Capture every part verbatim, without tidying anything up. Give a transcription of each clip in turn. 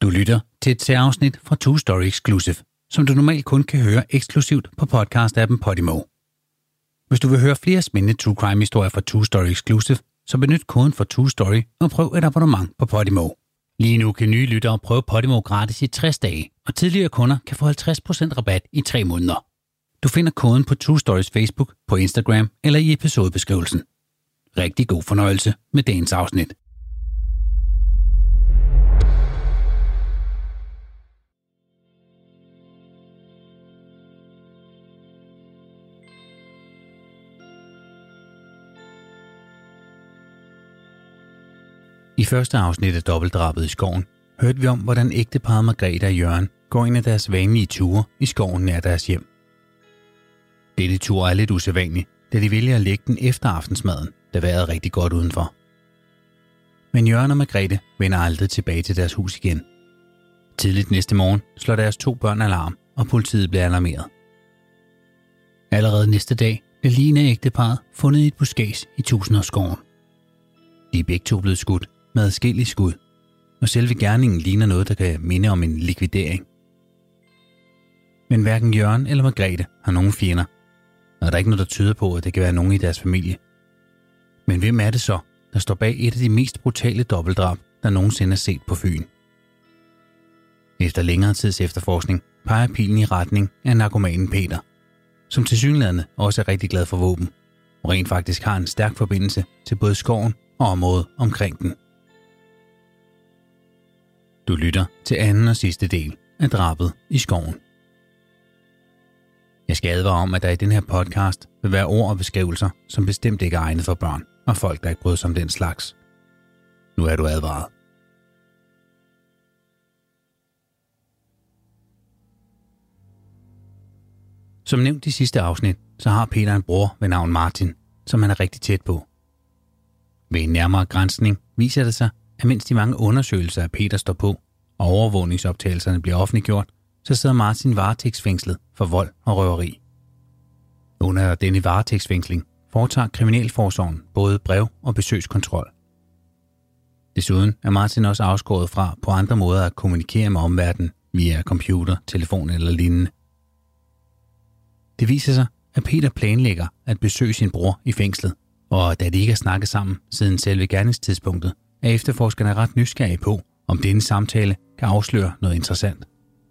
Du lytter til et særafsnit fra Two Story Exclusive, som du normalt kun kan høre eksklusivt på podcast-appen Podimo. Hvis du vil høre flere spændende true crime-historier fra Two Story Exclusive, så benyt koden for Two Story og prøv et abonnement på Podimo. Lige nu kan nye lyttere prøve Podimo gratis i tres dage, og tidligere kunder kan få halvtreds procent rabat i tre måneder. Du finder koden på True Stories Facebook, på Instagram eller i episodebeskrivelsen. Rigtig god fornøjelse med dagens afsnit. I første afsnit af Dobbeltdrabet i skoven hørte vi om, hvordan ægteparret Margrethe og Jørgen går en af deres vanlige ture i skoven nær deres hjem. Dette tur er lidt usædvanlig, da de vælger at lægge den efter aftensmaden, da vejret er rigtig godt udenfor. Men Jørgen og Margrethe vender aldrig tilbage til deres hus igen. Tidligt næste morgen slår deres to børn alarm, og politiet bliver alarmeret. Allerede næste dag bliver ligen af ægteparret fundet i et buskads i Tusindårsskoven. De er begge to blevet skudt med adskillige skud, og selve gerningen ligner noget, der kan minde om en likvidering. Men hverken Jørgen eller Margrethe har nogen fjender, og der er ikke noget, der tyder på, at det kan være nogen i deres familie. Men hvem er det så, der står bag et af de mest brutale dobbeltdrab, der nogensinde er set på Fyn? Efter længere tids efterforskning peger pilen i retning af narkomanen Peter, som tilsyneladende også er rigtig glad for våben, og rent faktisk har en stærk forbindelse til både skoven og området omkring den. Du lytter til anden og sidste del af Drabet i skoven. Jeg skal advare om, at der i den her podcast vil være ord og beskrivelser, som bestemt ikke er egnet for børn og folk, der ikke bryder sig om den slags. Nu er du advaret. Som nævnt i sidste afsnit, så har Peter en bror ved navn Martin, som han er rigtig tæt på. Ved en nærmere granskning viser det sig, at mens de mange undersøgelser af Peter står på, og overvågningsoptagelserne bliver offentliggjort, så sidder Martin varetægtsfængslet for vold og røveri. Under denne varetægtsfængsling foretager Kriminalforsorgen både brev- og besøgskontrol. Desuden er Martin også afskåret fra på andre måder at kommunikere med omverdenen via computer, telefon eller lignende. Det viser sig, at Peter planlægger at besøge sin bror i fængslet, og da de ikke har snakket sammen siden selve gerningstidspunktet, er efterforskerne ret nysgerrige på, om denne samtale kan afsløre noget interessant.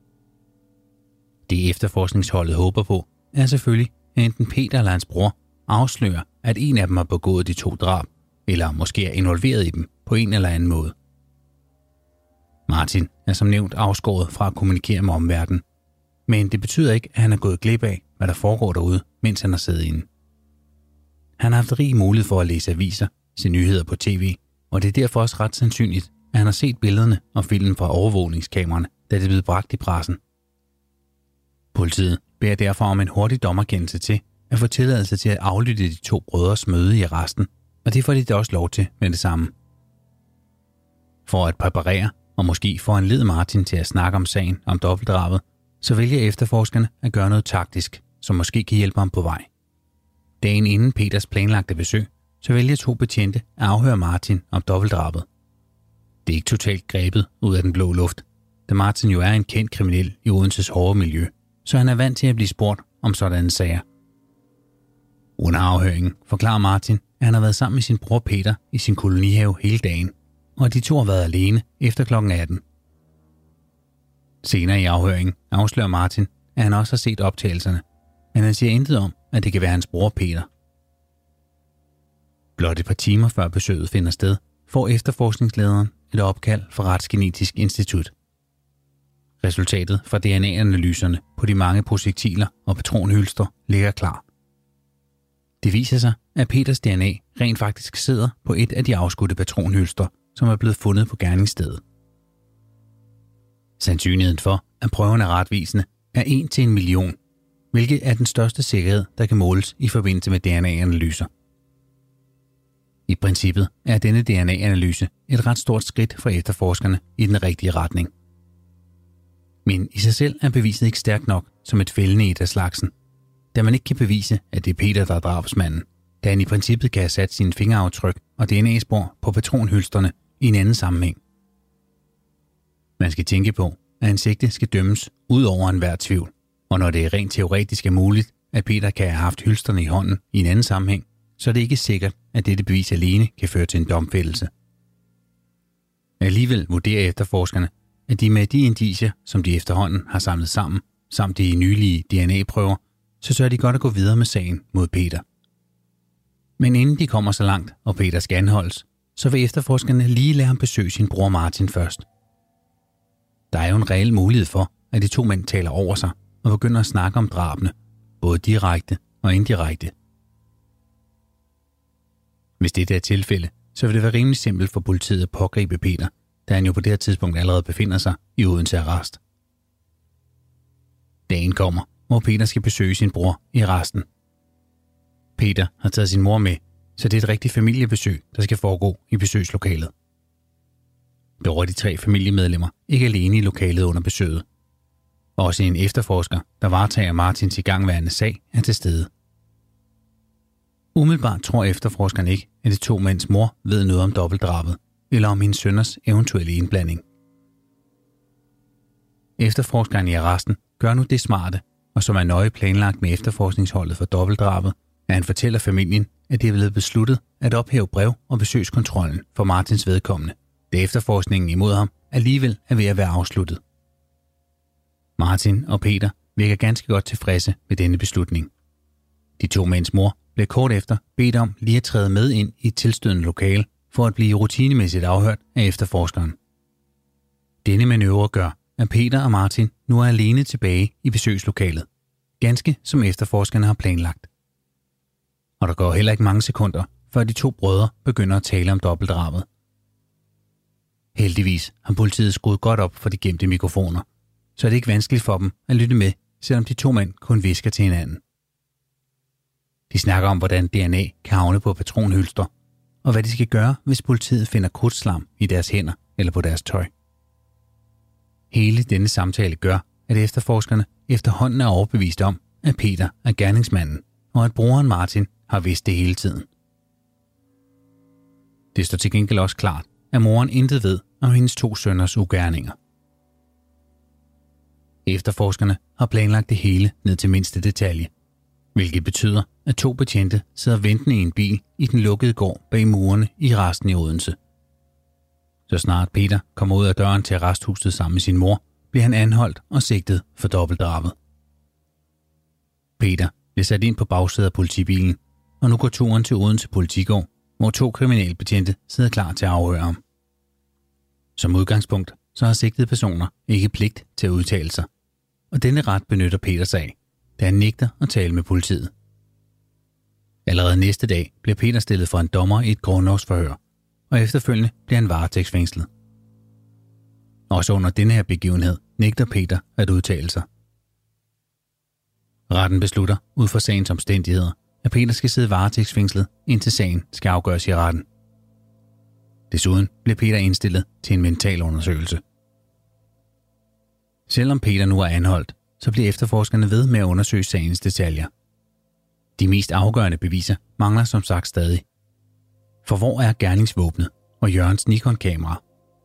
Det efterforskningsholdet håber på, er selvfølgelig, at enten Peter eller hans bror afslører, at en af dem har begået de to drab, eller måske er involveret i dem på en eller anden måde. Martin er som nævnt afskåret fra at kommunikere med omverdenen, men det betyder ikke, at han er gået glip af, hvad der foregår derude, mens han har siddet inde. Han har haft rig mulighed for at læse aviser, se nyheder på tv, og det er derfor også ret sandsynligt, at han har set billederne og filmen fra overvågningskameraerne, da det er blevet bragt i pressen. Politiet beder derfor om en hurtig dommerkendelse til at få tilladelse til at aflytte de to brødres møde i arresten, og det får de da også lov til med det samme. For at præparere og måske få en led Martin til at snakke om sagen om dobbeltdrabet, så vælger efterforskerne at gøre noget taktisk, som måske kan hjælpe ham på vej. Dagen inden Peters planlagte besøg, så vælger to betjente at afhøre Martin om dobbeltdrabet. Det er ikke totalt grebet ud af den blå luft, da Martin jo er en kendt kriminel i Odenses hårde miljø, så han er vant til at blive spurgt om sådanne sager. Under afhøringen forklarer Martin, at han har været sammen med sin bror Peter i sin kolonihave hele dagen, og at de to har været alene efter klokken atten. Senere i afhøringen afslører Martin, at han også har set optagelserne, men han siger intet om, at det kan være hans bror Peter. Blot et par timer før besøget finder sted, får efterforskningslederen et opkald fra Retsgenetisk Institut. Resultatet fra D N A-analyserne på de mange projektiler og patronhylstre ligger klar. Det viser sig, at Peters D N A rent faktisk sidder på et af de afskudte patronhylstre, som er blevet fundet på gerningsstedet. Sandsynligheden for, at prøven er retvisende, er en til en million, hvilket er den største sikkerhed, der kan måles i forbindelse med D N A-analyser. I princippet er denne D N A-analyse et ret stort skridt for efterforskerne i den rigtige retning. Men i sig selv er beviset ikke stærkt nok som et fældende et af slagsen, da man ikke kan bevise, at det er Peter, der er drabsmanden, da han i princippet kan have sat sine fingeraftryk og D N A-spor på patronhylstrene i en anden sammenhæng. Man skal tænke på, at en sigte skal dømmes ud over enhver tvivl, og når det er rent teoretisk er muligt, at Peter kan have haft hylsterne i hånden i en anden sammenhæng, så er det ikke sikkert, at dette bevis alene kan føre til en domfældelse. Alligevel vurderer efterforskerne, at de med de indicier, som de efterhånden har samlet sammen, samt de nylige D N A-prøver, så sørger de godt at gå videre med sagen mod Peter. Men inden de kommer så langt, og Peter skal anholdes, så vil efterforskerne lige lade ham besøge sin bror Martin først. Der er jo en reel mulighed for, at de to mænd taler over sig og begynder at snakke om drabene, både direkte og indirekte. Hvis det er tilfælde, så vil det være rimelig simpelt for politiet at pågribe Peter, da han jo på det her tidspunkt allerede befinder sig i Odense arrest. Dagen kommer, hvor Peter skal besøge sin bror i arresten. Peter har taget sin mor med, så det er et rigtigt familiebesøg, der skal foregå i besøgslokalet. Dog er de tre familiemedlemmer ikke alene i lokalet under besøget. Også en efterforsker, der varetager Martins igangværende sag, er til stede. Umiddelbart tror efterforskeren ikke, at de to mænds mor ved noget om dobbeltdrabet, eller om hendes sønners eventuelle indblanding. Efterforskeren i arresten gør nu det smarte, og som er nøje planlagt med efterforskningsholdet for dobbeltdrabet, at han fortæller familien, at det er blevet besluttet at ophæve brev- og besøgskontrollen for Martins vedkommende, da efterforskningen imod ham alligevel er ved at være afsluttet. Martin og Peter virker ganske godt tilfredse med denne beslutning. De to mænds mor blev kort efter bedt om lige at træde med ind i et tilstødende lokale for at blive rutinemæssigt afhørt af efterforskeren. Denne manøvre gør, at Peter og Martin nu er alene tilbage i besøgslokalet, ganske som efterforskerne har planlagt. Og der går heller ikke mange sekunder, før de to brødre begynder at tale om dobbeltdrabet. Heldigvis har politiet skruet godt op for de gemte mikrofoner, så er det ikke vanskeligt for dem at lytte med, selvom de to mænd kun hvisker til hinanden. De snakker om, hvordan D N A kan havne på patronhylster, og hvad de skal gøre, hvis politiet finder krudtslam i deres hænder eller på deres tøj. Hele denne samtale gør, at efterforskerne efterhånden er overbevist om, at Peter er gerningsmanden, og at broren Martin har vidst det hele tiden. Det står til gengæld også klart, at moren intet ved om hendes to sønners ugerninger. Efterforskerne har planlagt det hele ned til mindste detalje, hvilket betyder, at to betjente sidder ventende i en bil i den lukkede gård bag murene i arresten i Odense. Så snart Peter kommer ud af døren til arresthuset sammen med sin mor, bliver han anholdt og sigtet for dobbeltdrabet. Peter bliver sat ind på bagsædet af politibilen, og nu går turen til Odense Politigård, hvor to kriminalbetjente sidder klar til at afhøre ham. Som udgangspunkt så har sigtede personer ikke pligt til at udtale sig, og denne ret benytter Peter sig af, da han nægter at tale med politiet. Allerede næste dag bliver Peter stillet for en dommer i et grundlovsforhør, og efterfølgende bliver han varetægtsfængslet. Også under denne her begivenhed nægter Peter at udtale sig. Retten beslutter ud fra sagens omstændigheder, at Peter skal sidde varetægtsfængslet, indtil sagen skal afgøres i retten. Desuden bliver Peter indstillet til en mental undersøgelse. Selvom Peter nu er anholdt, så bliver efterforskerne ved med at undersøge sagens detaljer. De mest afgørende beviser mangler som sagt stadig. For hvor er gerningsvåbnet og Jørgens Nikon-kamera?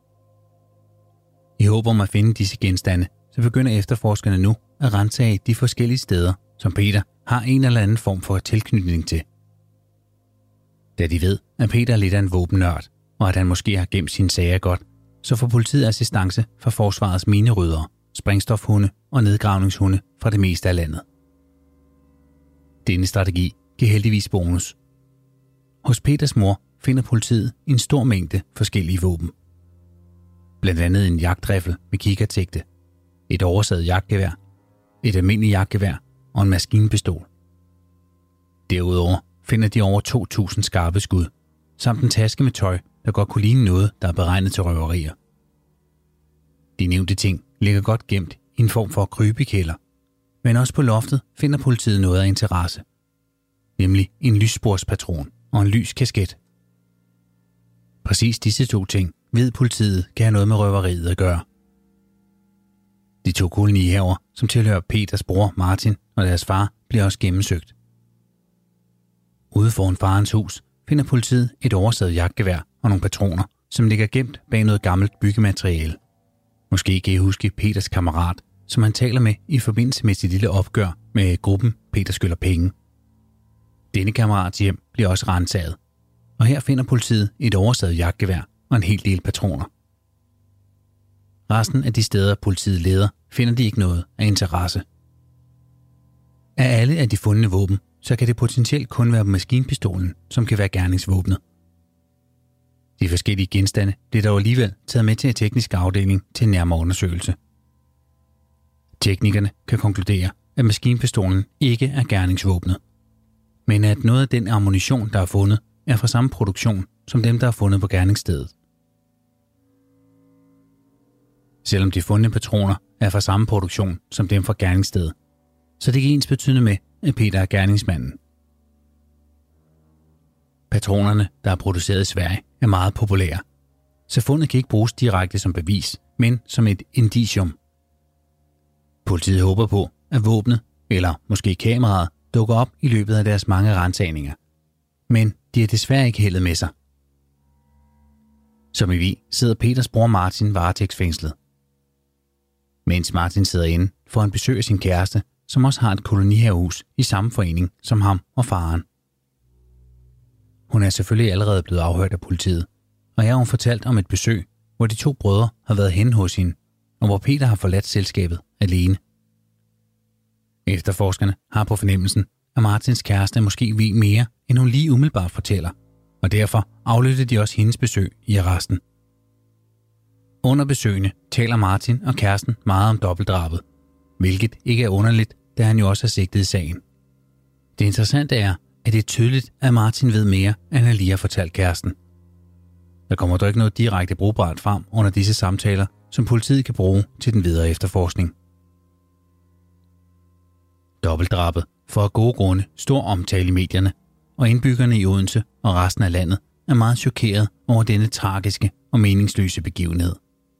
I håb om at finde disse genstande, så begynder efterforskerne nu at ransage de forskellige steder, som Peter har en eller anden form for tilknytning til. Da de ved, at Peter er lidt af en våbennørd, og at han måske har gemt sine sager godt, så får politiet assistance fra forsvarets mineryddere, sprængstofhunde og nedgravningshunde fra det meste af landet. Denne strategi giver heldigvis bonus. Hos Peters mor finder politiet en stor mængde forskellige våben. Blandt andet en jagtriffel med kikkertægte, et oversaget jagtgevær, et almindeligt jagtgevær og en maskinpistol. Derudover finder de over to tusind skarpe skud, samt en taske med tøj, der godt kunne ligne noget, der er beregnet til røverier. De nævnte ting ligger godt gemt i en form for krybekælder, men også på loftet finder politiet noget af interesse, nemlig en lyssporspatron og en lyskasket. Præcis disse to ting ved politiet kan have noget med røveriet at gøre. De to kolonihaver, som tilhører Peters bror Martin og deres far, bliver også gennemsøgt. Ude foran farens hus finder politiet et oversaget jagtgevær og nogle patroner, som ligger gemt bag noget gammelt byggemateriale. Måske kan I huske Peters kammerat, som han taler med i forbindelse med sit lille opgør med gruppen Peter skylder penge. Denne kammerats hjem bliver også ransaget, og her finder politiet et overstavet jagtgevær og en hel del patroner. Resten af de steder, politiet leder, finder de ikke noget af interesse. Af alle af de fundne våben, så kan det potentielt kun være maskinpistolen, som kan være gerningsvåbnet. De forskellige genstande bliver dog alligevel taget med til en teknisk afdeling til en nærmere undersøgelse. Teknikerne kan konkludere, at maskinpistolen ikke er gerningsvåbnet, men at noget af den ammunition, der er fundet, er fra samme produktion som dem, der er fundet på gerningsstedet. Selvom de fundne patroner er fra samme produktion som dem fra gerningsstedet, så det er ikke ensbetydende med, at Peter er gerningsmanden. Patronerne, der er produceret i Sverige, er meget populære, så fundet kan ikke bruges direkte som bevis, men som et indicium. Politiet håber på, at våbnet, eller måske kameraet, dukker op i løbet af deres mange ransagninger, men de er desværre ikke heldet med sig. Som i vi sidder Peters bror Martin varetægtsfængslet. Mens Martin sidder inde, får han besøg af sin kæreste, som også har et kolonihavehus i samme forening som ham og faren. Hun er selvfølgelig allerede blevet afhørt af politiet, og jeg har hun fortalt om et besøg, hvor de to brødre har været henne hos hende, og hvor Peter har forladt selskabet alene. Efterforskerne har på fornemmelsen, at Martins kæreste måske ved mere, end hun lige umiddelbart fortæller, og derfor aflyttede de også hendes besøg i arresten. Under besøgene taler Martin og kæresten meget om dobbeltdrabet, hvilket ikke er underligt, da han jo også er sigtet i sagen. Det interessante er, at det er tydeligt, at Martin ved mere, end han lige har fortalt kæresten. Der kommer dog ikke noget direkte brugbart frem under disse samtaler, som politiet kan bruge til den videre efterforskning. Dobbeltdrabet får af gode grunde stor omtale i medierne, og indbyggerne i Odense og resten af landet er meget chokeret over denne tragiske og meningsløse begivenhed.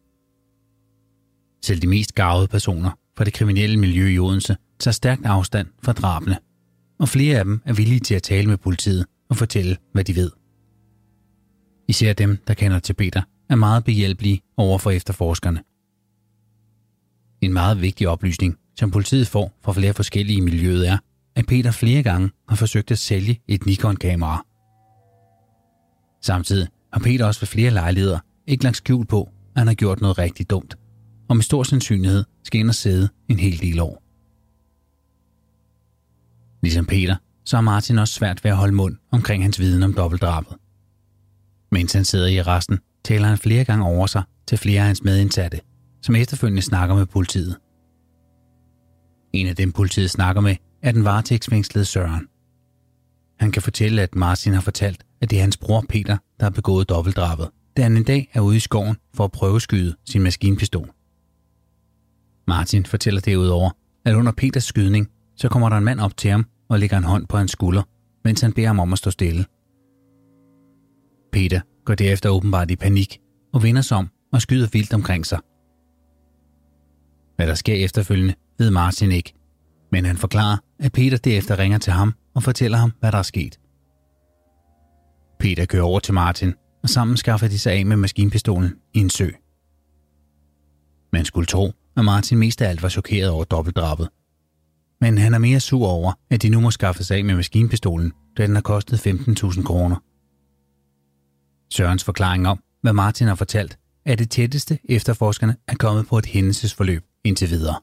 Selv de mest garvede personer fra det kriminelle miljø i Odense tager stærkt afstand fra drabene, og flere af dem er villige til at tale med politiet og fortælle, hvad de ved. Især dem, der kender til Peter, er meget behjælpelige over for efterforskerne. En meget vigtig oplysning, som politiet får fra flere forskellige i miljøet, er, at Peter flere gange har forsøgt at sælge et Nikon-kamera. Samtidig har Peter også ved flere lejligheder ikke lagt skjul på, at han har gjort noget rigtig dumt, og med stor sandsynlighed skal ind og sidde en hel del år. Ligesom Peter, så har Martin også svært ved at holde mund omkring hans viden om dobbeltdrabet. Mens han sidder i arresten, taler han flere gange over sig til flere af hans medindsatte, som efterfølgende snakker med politiet. En af dem politiet snakker med er den varetægtsfængslede Søren. Han kan fortælle, at Martin har fortalt, at det er hans bror Peter, der har begået dobbeltdrabet, da han en dag er ude i skoven for at prøveskyde sin maskinpistol. Martin fortæller derudover, at under Peters skydning, så kommer der en mand op til ham og lægger en hånd på hans skulder, mens han beder ham om at stå stille. Peter går derefter åbenbart i panik og vender sig om og skyder vildt omkring sig. Hvad der sker efterfølgende, ved Martin ikke, men han forklarer, at Peter derefter ringer til ham og fortæller ham, hvad der er sket. Peter kører over til Martin, og sammen skaffer de sig af med maskinpistolen i en sø. Man skulle tro, at Martin mest af alt var chokeret over dobbeltdrabet. Men han er mere sur over, at de nu må skaffe sig af med maskinpistolen, da den har kostet femten tusind kroner. Sørens forklaring om, hvad Martin har fortalt, er det tætteste efterforskerne er kommet på et hændelsesforløb indtil videre.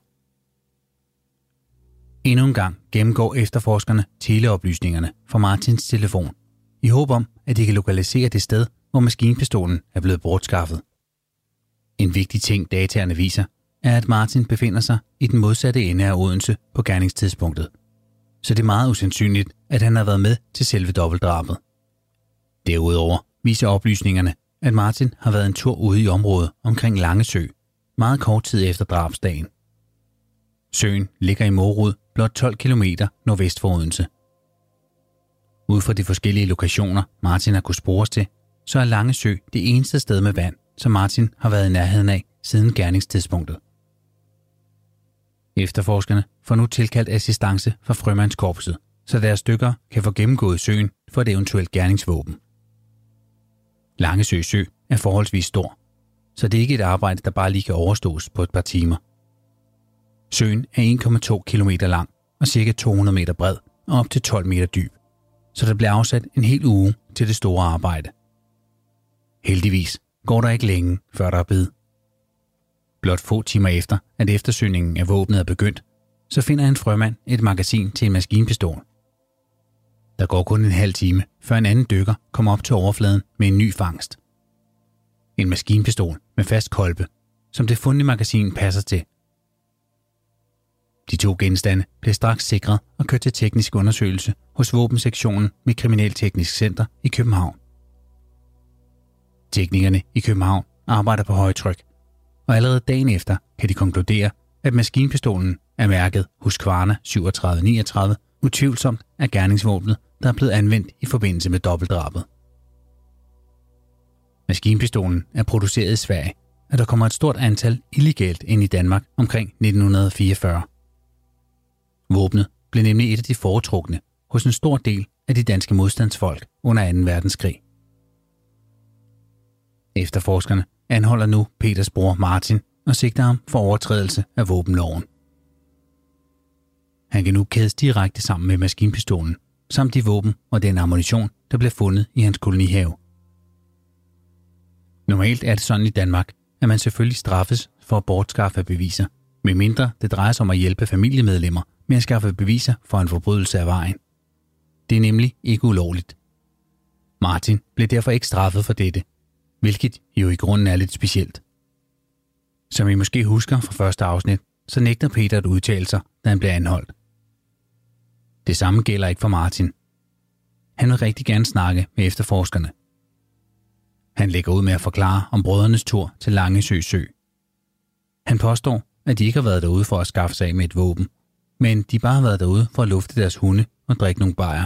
Endnu en gang gennemgår efterforskerne teleoplysningerne fra Martins telefon, i håb om, at de kan lokalisere det sted, hvor maskinpistolen er blevet bortskaffet. En vigtig ting dataerne viser, er, at Martin befinder sig i den modsatte ende af Odense på gerningstidspunktet, så det er meget usandsynligt, at han har været med til selve dobbeltdrabet. Derudover viser oplysningerne, at Martin har været en tur ude i området omkring Langesø, meget kort tid efter drabsdagen. Søen ligger i Morud, blot tolv kilometer nordvest for Odense. Ud fra de forskellige lokationer, Martin har kunnet spores til, så er Langesø det eneste sted med vand, som Martin har været i nærheden af siden gerningstidspunktet. Efterforskerne får nu tilkaldt assistance fra Frømandskorpset, så deres stykker kan få gennemgået søen for et eventuelt gerningsvåben. Langesø Sø er forholdsvis stor, så det er ikke et arbejde, der bare lige kan overstås på et par timer. Søen er en komma to kilometer lang og cirka to hundrede meter bred og op til tolv meter dyb, så der bliver afsat en hel uge til det store arbejde. Heldigvis går der ikke længe, før der er bid. Blot få timer efter, at eftersøgningen af våbnet er begyndt, så finder en frømand et magasin til en maskinpistol. Der går kun en halv time, før en anden dykker kommer op til overfladen med en ny fangst. En maskinpistol med fast kolbe, som det fundne magasin passer til. De to genstande blev straks sikret og kørt til teknisk undersøgelse hos våbensektionen ved Kriminalteknisk Center i København. Teknikerne i København arbejder på højtryk, og allerede dagen efter kan de konkludere, at maskinpistolen er mærket Husqvarna syvogtredive niogtredive utvivlsomt er gerningsvåbnet, der er blevet anvendt i forbindelse med dobbeltdrabet. Maskinpistolen er produceret i Sverige, og der kommer et stort antal illegalt ind i Danmark omkring nitten fireogfyrre. Våbnet blev nemlig et af de foretrukne hos en stor del af de danske modstandsfolk under anden verdenskrig. Efterforskerne anholder nu Peters bror Martin og sigter ham for overtrædelse af våbenloven. Han kan nu kædes direkte sammen med maskinpistolen, samt de våben og den ammunition, der blev fundet i hans kolonihave. Normalt er det sådan i Danmark, at man selvfølgelig straffes for at bortskaffe beviser, medmindre det drejer sig om at hjælpe familiemedlemmer med at skaffe beviser for en forbrydelse af vejen. Det er nemlig ikke ulovligt. Martin blev derfor ikke straffet for dette, hvilket jo i grunden er lidt specielt. Som I måske husker fra første afsnit, så nægter Peter at udtale sig, da han bliver anholdt. Det samme gælder ikke for Martin. Han vil rigtig gerne snakke med efterforskerne. Han lægger ud med at forklare om brødrenes tur til Langesø Sø. Han påstår, at de ikke har været derude for at skaffe sig af med et våben, men de bare har været derude for at lufte deres hunde og drikke nogle bajer.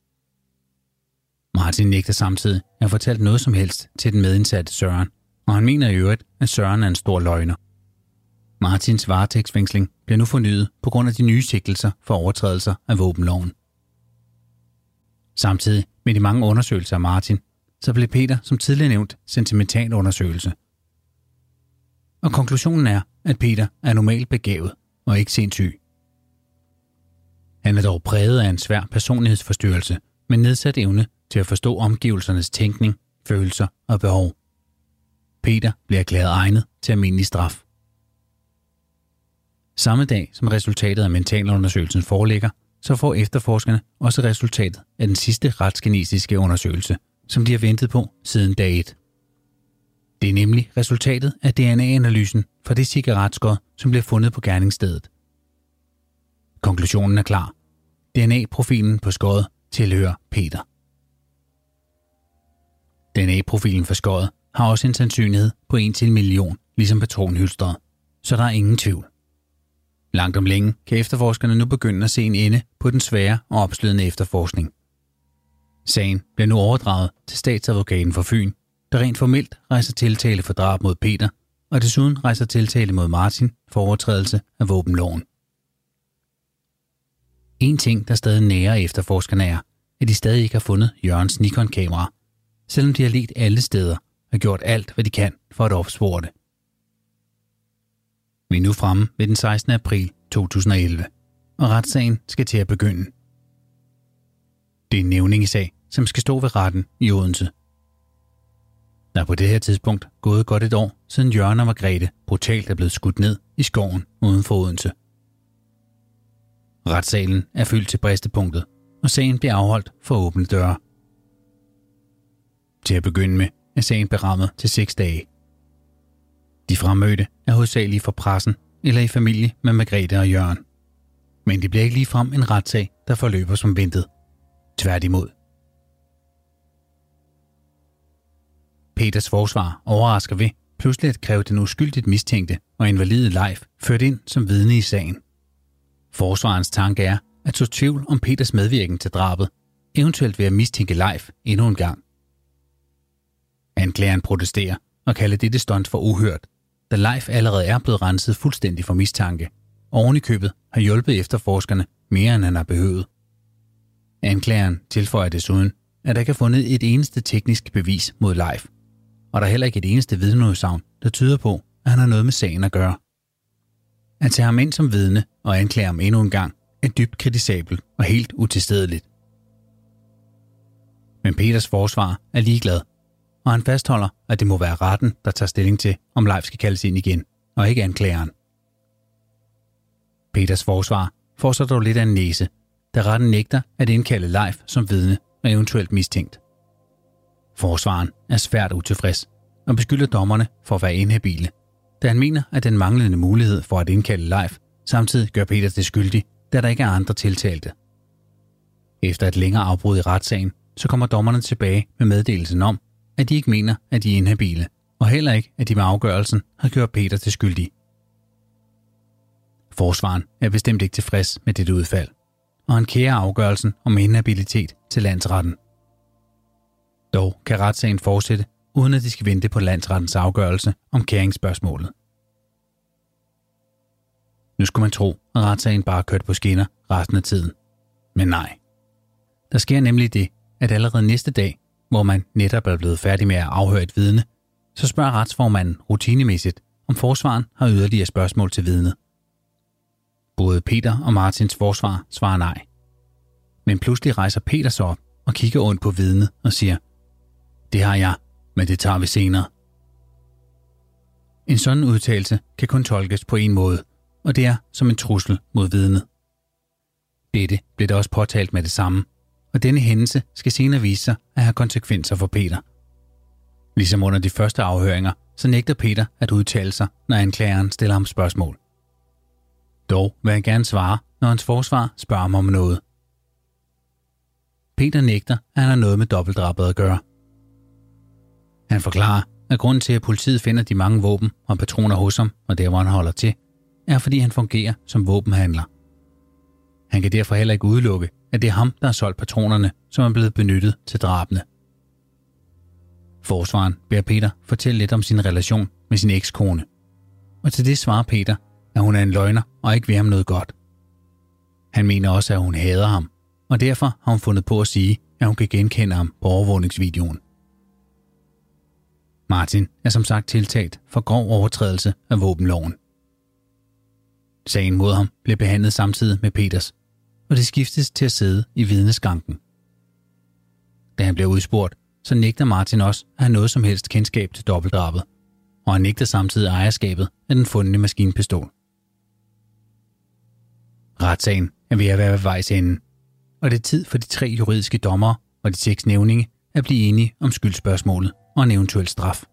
Martin nægter samtidig at have fortalt noget som helst til den medindsatte Søren, og han mener i øvrigt, at Søren er en stor løgner. Martins varetægtsfængsling bliver nu fornyet på grund af de nye sigtelser for overtrædelser af våbenloven. Samtidig med de mange undersøgelser af Martin, så blev Peter som tidligere nævnt sendt til mentalundersøgelse. Og konklusionen er, at Peter er normalt begavet og ikke sindssyg. Han er dog præget af en svær personlighedsforstyrrelse med nedsat evne til at forstå omgivelsernes tænkning, følelser og behov. Peter bliver erklæret egnet til almindelig straf. Samme dag som resultatet af mentalundersøgelsen foreligger, så får efterforskerne også resultatet af den sidste retsgenetiske undersøgelse, som de har ventet på siden dag et. Det er nemlig resultatet af D N A-analysen fra det cigaretskod, som blev fundet på gerningsstedet. Konklusionen er klar. D N A-profilen på skodet tilhører Peter. D N A-profilen for skodet har også en sandsynlighed på en til en million, ligesom patronhylstret, så der er ingen tvivl. Langt om længe kan efterforskerne nu begynde at se en ende på den svære og opslidende efterforskning. Sagen bliver nu overdraget til statsadvokaten for Fyn, der rent formelt rejser tiltale for drab mod Peter, og desuden rejser tiltale mod Martin for overtrædelse af våbenloven. En ting, der stadig nærer efterforskerne er, at de stadig ikke har fundet Jørgens Nikon-kamera, selvom de har ledt alle steder og gjort alt, hvad de kan for at opspore det. Vi er nu fremme ved den sekstende april to tusind og elleve, og retssagen skal til at begynde. Det er en nævningesag, som skal stå ved retten i Odense. Der er på det her tidspunkt gået godt et år, siden Jørgen og Margrethe brutalt er blevet skudt ned i skoven uden for Odense. Retssalen er fyldt til bristepunktet, og sagen bliver afholdt for åbne døre. Til at begynde med er sagen berammet til seks dage. De fremmødte er hovedsageligt fra pressen eller i familie med Margrethe og Jørgen. Men det bliver ikke ligefrem en retssag, der forløber som ventet. Tværtimod. Peters forsvar overrasker ved pludselig at kræve den uskyldigt mistænkte og invalide Leif ført ind som vidne i sagen. Forsvarens tanke er at så tvivl om Peters medvirken til drabet, eventuelt ved at mistænke Leif endnu en gang. Anklageren protesterer og kalder dette stunt for uhørt, da Leif allerede er blevet renset fuldstændig for mistanke, og oven i købet har hjulpet efterforskerne mere end han har behøvet. Anklageren tilføjer desuden, at der ikke er fundet et eneste teknisk bevis mod Leif, og der er heller ikke et eneste vidneudsagn, der tyder på, at han har noget med sagen at gøre. At tage ham ind som vidne og anklage ham endnu en gang er dybt kritisabelt og helt utilstedeligt. Men Peters forsvar er ligeglad, og han fastholder, at det må være retten, der tager stilling til, om Leif skal kaldes ind igen, og ikke anklageren. Peters forsvar får så dog lidt af en næse, da retten nægter at indkalde Leif som vidne og eventuelt mistænkt. Forsvaren er svært utilfreds og beskylder dommerne for at være inhabile, da han mener, at den manglende mulighed for at indkalde Leif samtidig gør Peter det skyldig, da der ikke er andre tiltalte. Efter et længere afbrud i retssagen, så kommer dommerne tilbage med meddelelsen om, at de ikke mener, at de er inhabile, og heller ikke, at de med afgørelsen har gjort Peter til skyldig. Forsvaren er bestemt ikke tilfreds med dette udfald, og han kærer afgørelsen om inhabilitet til landsretten. Dog kan retssagen fortsætte, uden at de skal vente på landsrettens afgørelse om kæringsspørgsmålet. Nu skulle man tro, at retssagen bare kørt på skinner resten af tiden. Men nej. Der sker nemlig det, at allerede næste dag, hvor man netop er blevet færdig med at afhøre et vidne, så spørger retsformanden rutinemæssigt, om forsvaren har yderligere spørgsmål til vidnet. Både Peter og Martins forsvar svarer nej. Men pludselig rejser Peter sig op og kigger ondt på vidnet og siger, det har jeg, men det tager vi senere. En sådan udtalelse kan kun tolkes på en måde, og det er som en trussel mod vidnet. Dette blev da også påtalt med det samme, og denne hændelse skal senere vise sig at have konsekvenser for Peter. Ligesom under de første afhøringer, så nægter Peter at udtale sig, når anklageren stiller ham spørgsmål. Dog vil han gerne svare, når hans forsvar spørger ham om noget. Peter nægter, at han har noget med dobbeltdrabet at gøre. Han forklarer, at grunden til, at politiet finder de mange våben og patroner hos ham, og der hvor han holder til, er fordi han fungerer som våbenhandler. Han kan derfor heller ikke udelukke, at det er ham, der har solgt patronerne, som er blevet benyttet til drabene. Forsvaren beder Peter fortælle lidt om sin relation med sin ekskone. Og til det svarer Peter, at hun er en løgner og ikke vil ham noget godt. Han mener også, at hun hader ham, og derfor har hun fundet på at sige, at hun kan genkende ham på overvågningsvideoen. Martin er som sagt tiltalt for grov overtrædelse af våbenloven. Sagen mod ham blev behandlet samtidig med Peters, og det skiftes til at sidde i vidneskanken. Da han bliver udspurgt, så nægter Martin også at have noget som helst kendskab til dobbeltdrabet, og han nægter samtidig ejerskabet af den fundne maskinpistol. Retssagen er ved at være ved vejs ende, og det er tid for de tre juridiske dommere og de seks nævninge at blive enige om skyldspørgsmålet og en eventuel straf.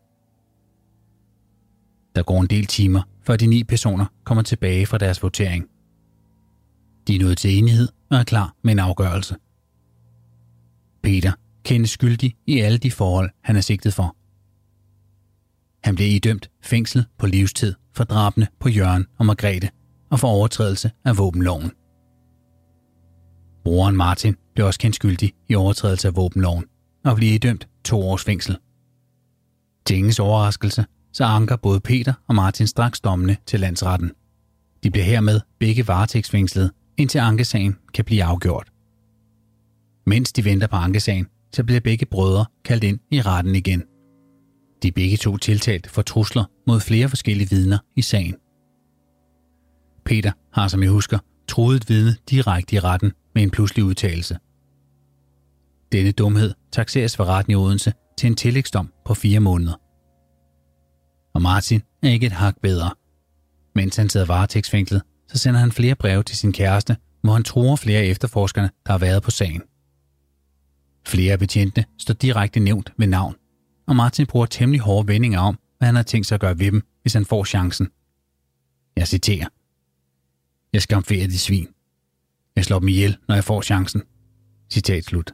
Der går en del timer, før de ni personer kommer tilbage fra deres votering. De er nået til enighed og er klar med en afgørelse. Peter kendes skyldig i alle de forhold, han er sigtet for. Han bliver idømt fængsel på livstid for drabene på Jørgen og Margrethe og for overtrædelse af våbenloven. Broren Martin blev også kendt skyldig i overtrædelse af våbenloven og bliver idømt to års fængsel. Til ingens overraskelse, så anker både Peter og Martin straks dommene til landsretten. De bliver hermed begge varetægtsfængslet, indtil ankesagen kan blive afgjort. Mens de venter på ankesagen, så bliver begge brødre kaldt ind i retten igen. De er begge to tiltalt for trusler mod flere forskellige vidner i sagen. Peter har, som jeg husker, truet et vidne direkte i retten med en pludselig udtalelse. Denne dumhed takseres for retten i Odense til en tillægsdom på fire måneder. Og Martin er ikke et hak bedre. Mens han sidder varetægtsfængslet, så sender han flere breve til sin kæreste, hvor han truer flere af efterforskerne, der har været på sagen. Flere af betjentene står direkte nævnt ved navn, og Martin bruger temmelig hårde vendinger om, hvad han har tænkt sig at gøre ved dem, hvis han får chancen. Jeg citerer. Jeg skamferer de svin. Jeg slår dem ihjel, når jeg får chancen. Citat slut.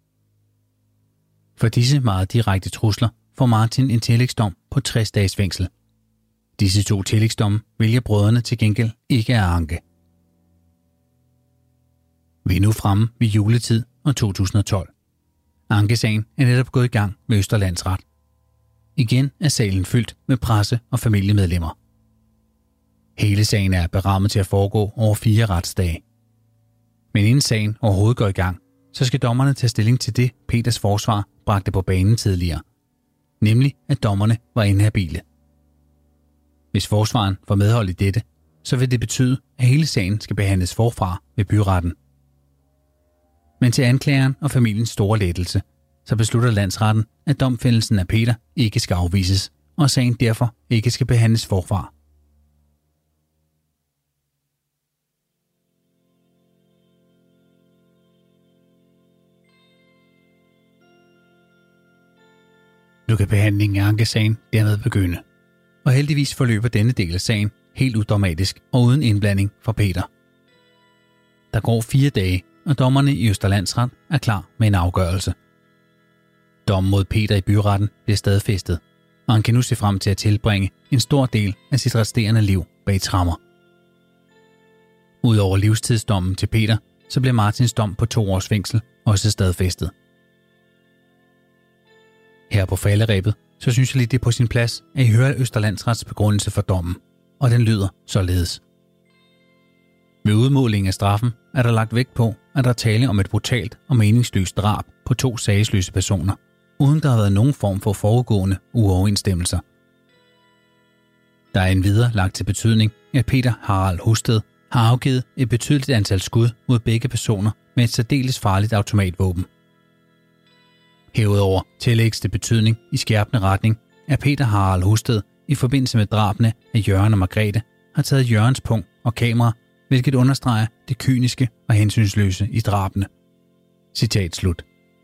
For disse meget direkte trusler får Martin en tillægsdom på tres dages fængsel. Disse to tillægsdomme vælger brødrene til gengæld ikke at anke. Vi er nu fremme ved juletid og to tusind og tolv. Ankesagen er netop gået i gang med Østerlandsret. Igen er salen fyldt med presse og familiemedlemmer. Hele sagen er berammet til at foregå over fire retsdage. Men inden sagen overhovedet går i gang, så skal dommerne tage stilling til det, Peters forsvar bragte på banen tidligere. Nemlig, at dommerne var inhabile. Hvis forsvaren får medhold i dette, så vil det betyde, at hele sagen skal behandles forfra ved byretten. Men til anklageren og familiens store lettelse, så beslutter landsretten, at domfældelsen af Peter ikke skal afvises, og sagen derfor ikke skal behandles forfra. Nu kan behandlingen af ankesagen dermed begynde, og heldigvis forløber denne del af sagen helt udramatisk og uden indblanding fra Peter. Der går fire dage, og dommerne i Østerlandsret er klar med en afgørelse. Dommen mod Peter i byretten bliver stadfæstet, og han kan nu se frem til at tilbringe en stor del af sit resterende liv bag tremmer. Udover livstidsdommen til Peter, så bliver Martins dom på to års fængsel også stadfæstet. Her på falderebet, så synes jeg lige det er på sin plads, at I hører Østerlandsrets begrundelse for dommen, og den lyder således. Ved udmålingen af straffen er der lagt vægt på, at der er tale om et brutalt og meningsløst drab på to sagesløse personer, uden der har været nogen form for foregående uoverensstemmelser. Der er endvidere lagt til betydning, at Peter Harald Husted har afgivet et betydeligt antal skud mod begge personer med et særdeles farligt automatvåben. Herudover tillægges det betydning i skærpende retning, at Peter Harald Husted i forbindelse med drabene af Jørgen og Margrethe har taget Jørgens punkt og kamera, hvilket understreger det kyniske og hensynsløse i drabene. Citat slut.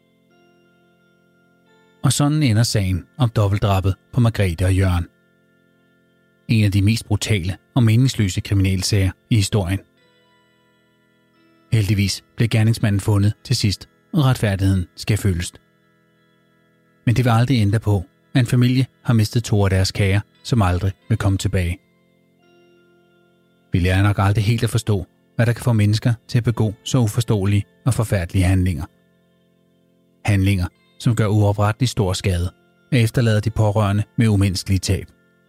Og sådan ender sagen om dobbeltdrabet på Margrethe og Jørgen. En af de mest brutale og meningsløse kriminalsager i historien. Heldigvis blev gerningsmanden fundet til sidst, og retfærdigheden skal følges. Men det vil aldrig ændre på, at en familie har mistet to af deres kære, som aldrig vil komme tilbage. Vi lærer nok aldrig helt at forstå, hvad der kan få mennesker til at begå så uforståelige og forfærdelige handlinger. Handlinger, som gør uoprettelig stor skade og efterlader de pårørende med umenneskelige tab.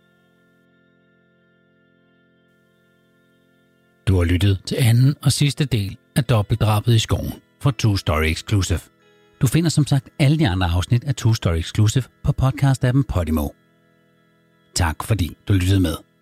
Du har lyttet til anden og sidste del af Dobbeltdrabet i skoven fra True Story Exclusive. Du finder som sagt alle de andre afsnit af True Story Exclusive på podcast-appen Podimo. Tak fordi du lyttede med.